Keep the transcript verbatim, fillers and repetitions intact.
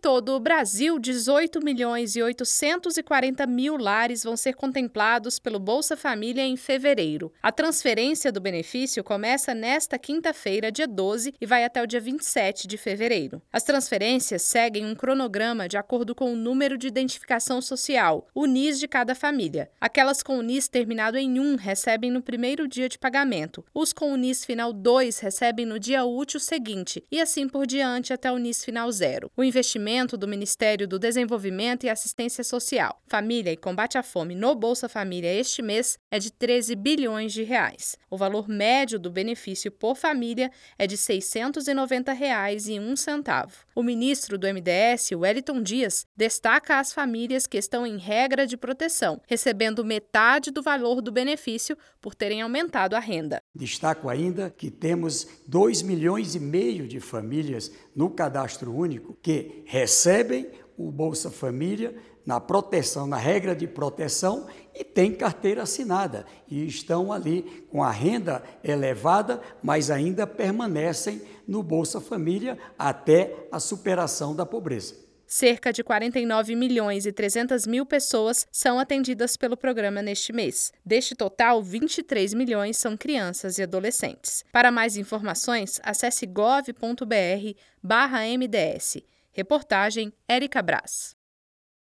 todo o Brasil, dezoito milhões e oitocentos e quarenta mil lares vão ser contemplados pelo Bolsa Família em fevereiro. A transferência do benefício começa nesta quinta-feira, dia doze, e vai até o dia vinte e sete de fevereiro. As transferências seguem um cronograma de acordo com o número de identificação social, o N I S de cada família. Aquelas com o N I S terminado em um recebem no primeiro dia de pagamento. Os com o N I S final dois recebem no dia útil seguinte e assim por diante até o N I S final zero. O investimento do Ministério do Desenvolvimento e Assistência Social, Família e Combate à Fome no Bolsa Família este mês é de treze bilhões de reais. O valor médio do benefício por família é de seiscentos e noventa reais e um centavo. O ministro do M D S, Wellington Dias, destaca as famílias que estão em regra de proteção, recebendo metade do valor do benefício por terem aumentado a renda. Destaco ainda que temos dois milhões e meio de famílias no cadastro único que recebem o Bolsa Família na proteção, na regra de proteção e têm carteira assinada e estão ali com a renda elevada, mas ainda permanecem no Bolsa Família até a superação da pobreza. Cerca de quarenta e nove milhões e trezentas mil pessoas são atendidas pelo programa neste mês. Deste total, vinte e três milhões são crianças e adolescentes. Para mais informações, acesse gov ponto br barra M D S. Reportagem Érica Brás.